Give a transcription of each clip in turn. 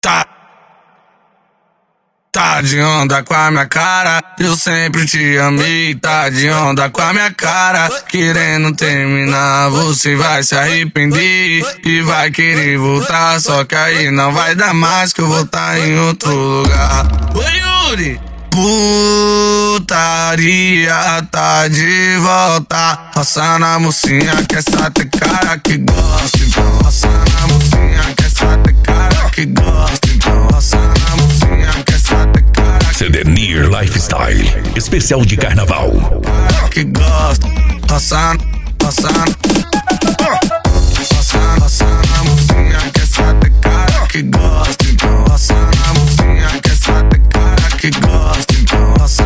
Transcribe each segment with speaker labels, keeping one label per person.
Speaker 1: Tá de onda com a minha cara, eu sempre te amei. Tá de onda com a minha cara, querendo terminar, você vai se arrepender e vai querer voltar. Só que aí não vai dar mais, que eu vou tá em outro lugar. Oi, Yuri! Putaria tá de volta, roça na mocinha que essa tem cara que gosta. Então roça na mocinha que essa tem cara que gosta. Então roça na mocinha que essa tem cara
Speaker 2: Cedernear Lifestyle, especial de carnaval.
Speaker 1: que gosta. Roça na mocinha que essa tem cara que gosta. Então roça na mocinha que essa tem cara que gosta. Então roça.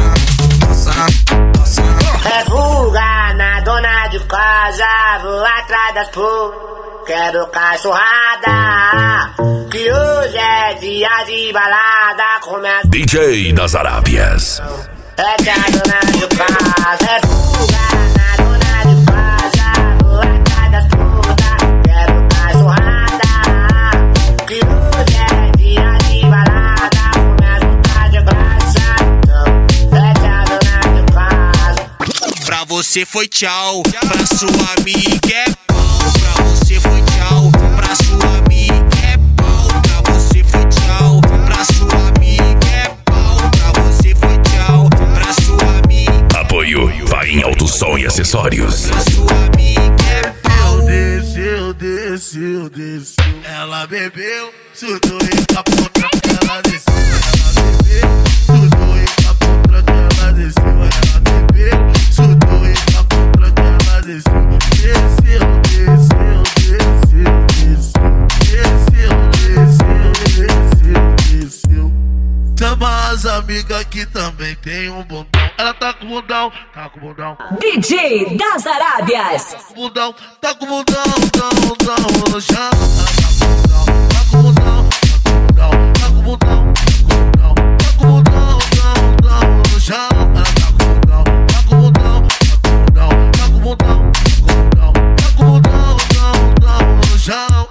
Speaker 3: Refuga na dona de casa, vou atrás das putas, quero cachorrada, que hoje é dia de balada com minhas
Speaker 2: DJ das Arábias.
Speaker 3: é que a dona de casa. Refuga na dona de casa, vou atrás das putas, quero cachorrada, que hoje é dia de balada com minhas putas de graça. É que a dona de casa.
Speaker 4: Pra você foi tchau, pra sua amiga é pau. Pra você foi tchau, pra sua amiga é pau. Pra você foi tchau, pra sua amiga é pau. Pra você foi tchau, pra sua amiga.
Speaker 2: Apoio vai em alto som e acessórios.
Speaker 4: Pra sua amiga é pau.
Speaker 5: Desceu. Ela bebeu, surtou e capotou. Ela desceu, surtou e capotou. Ela desceu, surtou e capotou. Ela desceu, desceu. Chama as amigas que também tem um bundão. Ela tá com bundão.
Speaker 6: DJ das Arábias.
Speaker 5: Bundão, tá com bundão no chão. Tá com bundão no chão. Ela tá com bundão no chão.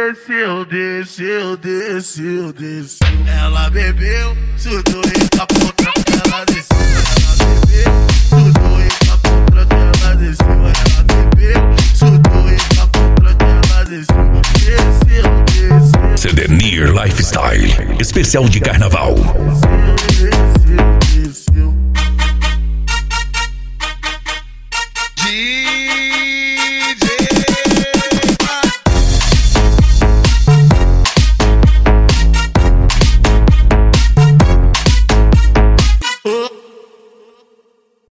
Speaker 5: Desceu. Ela bebeu, surtou e capotou. Ela desceu, surtou e capotou. Ela desceu, surtou e capotou. Ela desceu.
Speaker 2: Cedernear Lifestyle, especial de carnaval.
Speaker 5: Desceu.